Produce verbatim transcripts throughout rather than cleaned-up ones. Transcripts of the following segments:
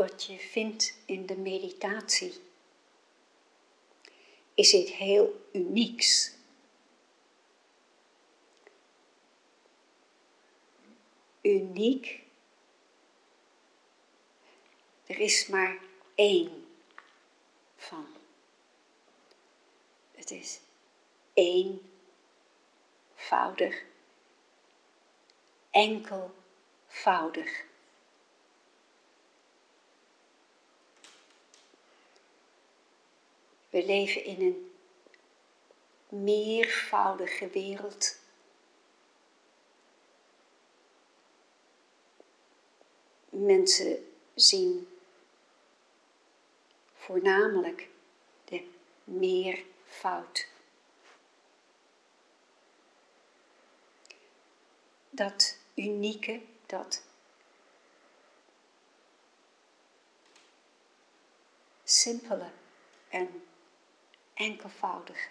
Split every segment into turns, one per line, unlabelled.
wat je vindt in de meditatie is iets heel unieks. Uniek. Er is maar één van. Het is eenvoudig, enkelvoudig. We leven in een meervoudige wereld. Mensen zien voornamelijk de meervoud. Dat unieke, dat simpele en enkelvoudige.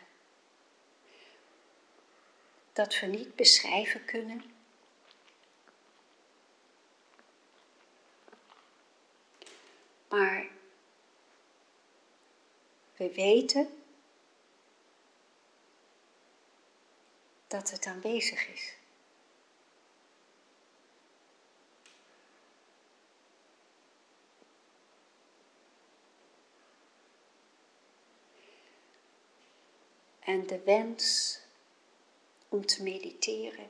Dat we niet beschrijven kunnen. Maar we weten dat het aanwezig is. En de wens om te mediteren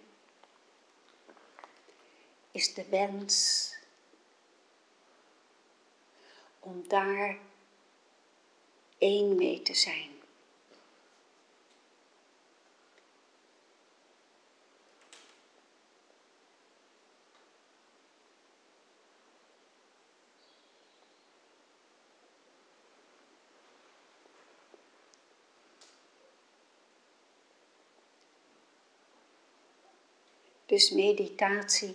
is de wens om daar één mee te zijn. Dus meditatie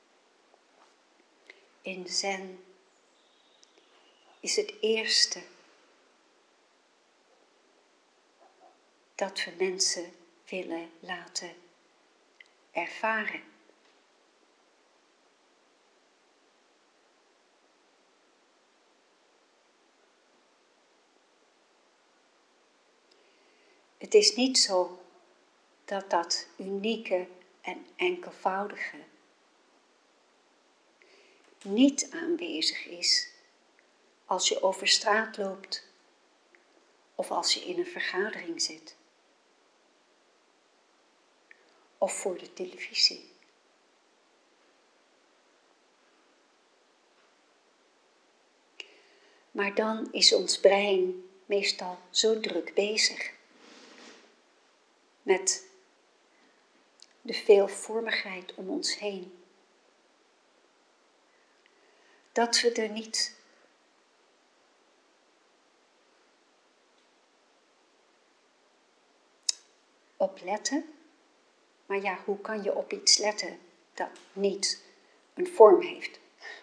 in Zen is het eerste dat we mensen willen laten ervaren. Het is niet zo dat dat unieke en enkelvoudige niet aanwezig is als je over straat loopt of als je in een vergadering zit of voor de televisie. Maar dan is ons brein meestal zo druk bezig met de veelvormigheid om ons heen, dat we er niet op letten. Maar ja, hoe kan je op iets letten dat niet een vorm heeft?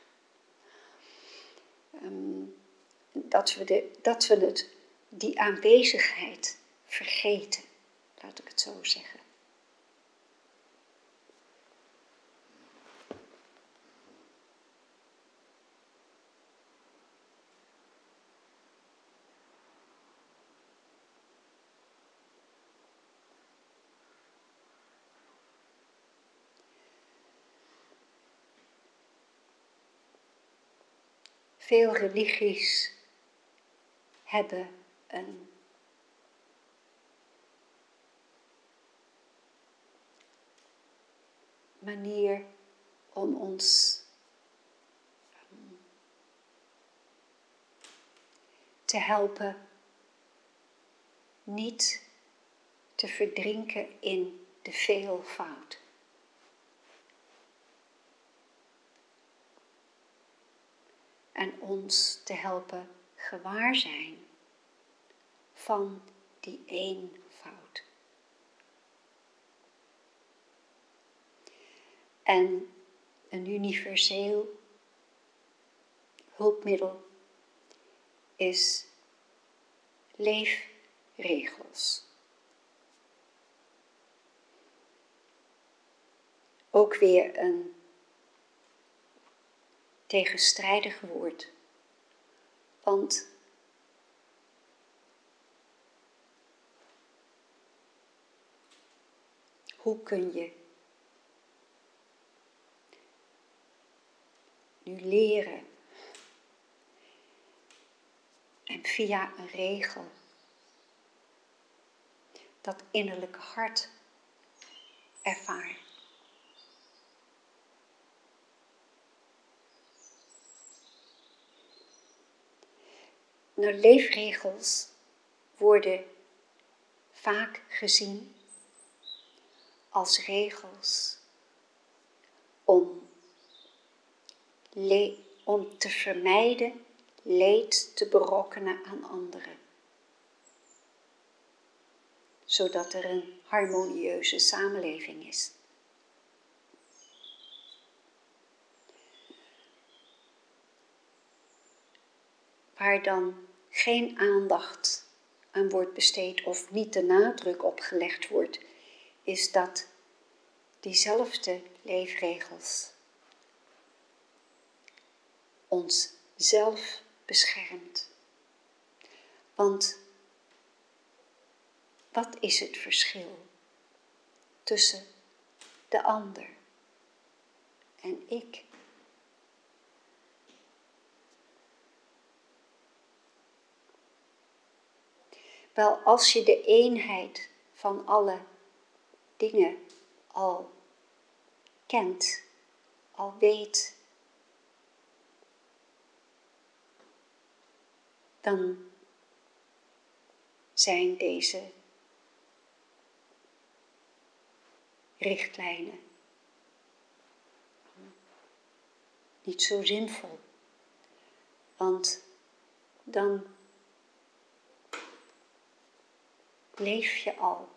Um, dat, we de, dat we het, die aanwezigheid vergeten, laat ik het zo zeggen. Veel religies hebben een manier om ons um, te helpen niet te verdrinken in de veelvoud. En ons te helpen gewaar zijn van die eenvoud. En een universeel hulpmiddel is leefregels. Ook weer een tegenstrijdig woord Want hoe kun je nu leren en via een regel dat innerlijke hart ervaren? Nou, leefregels worden vaak gezien als regels om, le- om te vermijden leed te berokkenen aan anderen. Zodat er een harmonieuze samenleving is. Waar dan geen aandacht aan wordt besteed of niet de nadruk op gelegd wordt, is dat diezelfde leefregels ons zelf beschermt. Want wat is het verschil tussen de ander en ik? Wel, als je de eenheid van alle dingen al kent, al weet, dan zijn deze richtlijnen niet zo zinvol. Want dan leef je al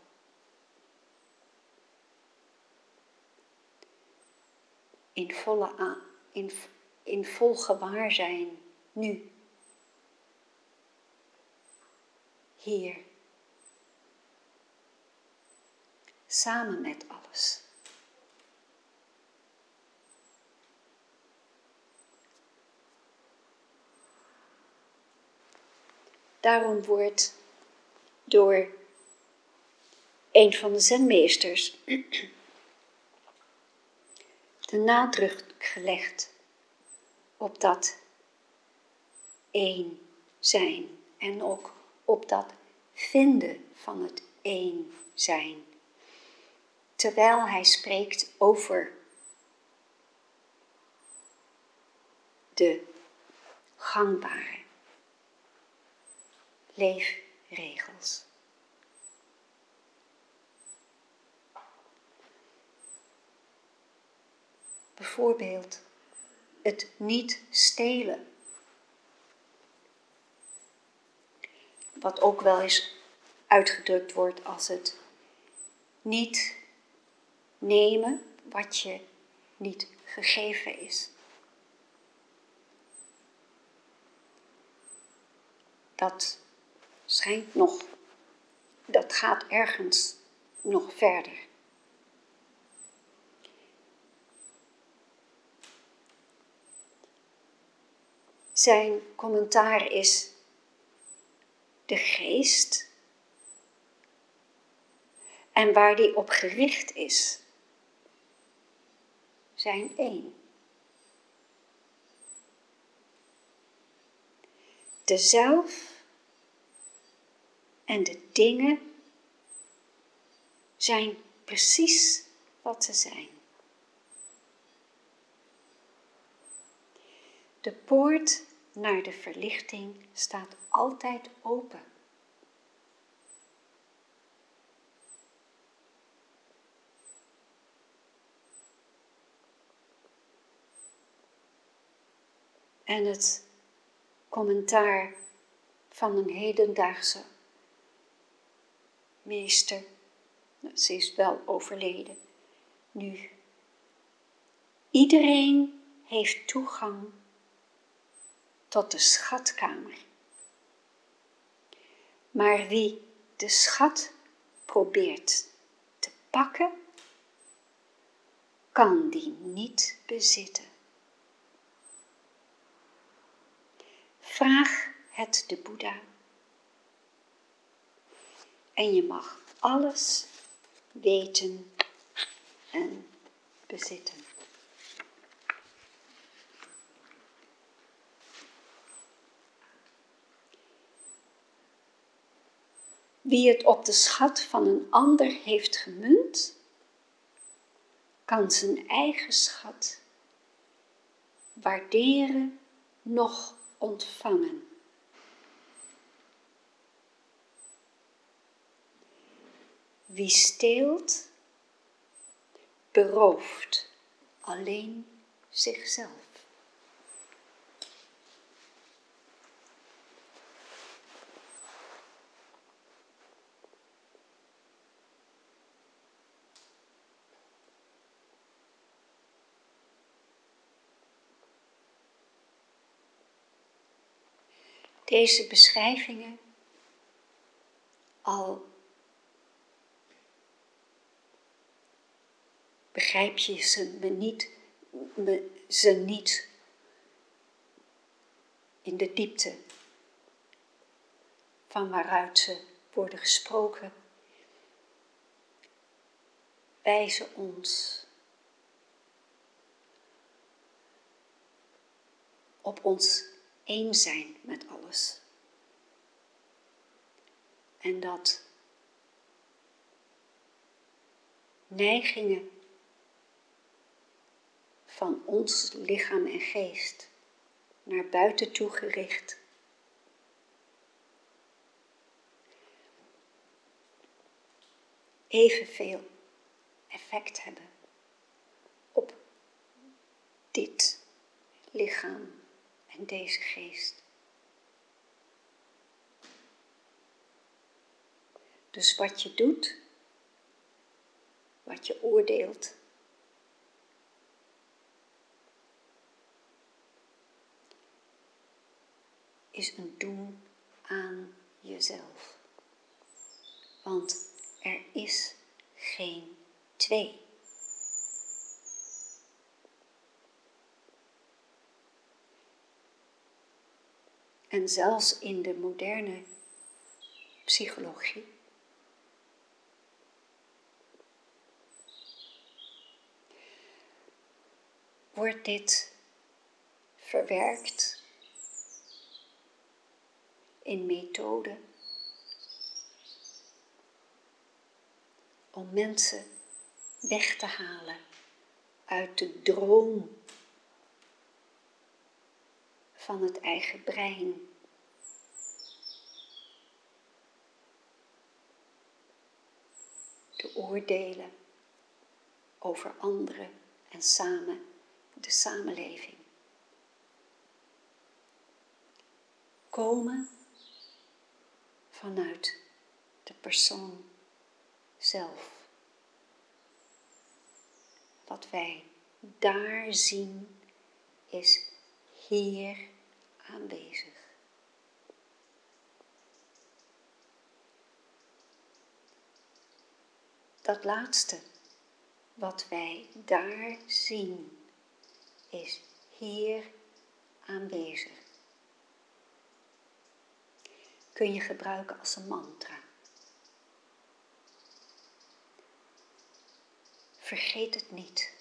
in volle aan, in, in vol gewaarzijn nu, hier, samen met alles. Daarom wordt door een van de zenmeesters de nadruk gelegd op dat één zijn en ook op dat vinden van het één zijn. Terwijl hij spreekt over de gangbare leefregels. Bijvoorbeeld het niet stelen. Wat ook wel eens uitgedrukt wordt als het niet nemen wat je niet gegeven is. Dat schijnt nog, dat gaat ergens nog verder. Zijn commentaar is: de geest en waar die op gericht is, zijn één. De zelf en de dingen zijn precies wat ze zijn. De poort naar de verlichting staat altijd open. En het commentaar van een hedendaagse meester, ze is wel overleden nu. Iedereen heeft toegang tot de schatkamer. Maar wie de schat probeert te pakken, kan die niet bezitten. Vraag het de Boeddha. En je mag alles weten en bezitten. Wie het op de schat van een ander heeft gemunt, kan zijn eigen schat waarderen, noch ontvangen. Wie steelt, berooft alleen zichzelf. Deze beschrijvingen, al begrijp je ze, me niet, me, ze niet in de diepte van waaruit ze worden gesproken, wijzen ons op ons één zijn met alles. En dat neigingen van ons lichaam en geest naar buiten toe gericht evenveel effect hebben op dit lichaam en deze geest. Dus wat je doet, wat je oordeelt, is een doen aan jezelf. Want er is geen twee. En zelfs in de moderne psychologie wordt dit verwerkt in methoden om mensen weg te halen uit de droom van het eigen brein. De oordelen over anderen en samen de samenleving. Komen vanuit de persoon zelf. Wat wij daar zien is hier aanwezig. Dat laatste, wat wij daar zien, is hier aanwezig. Kun je gebruiken als een mantra. Vergeet het niet.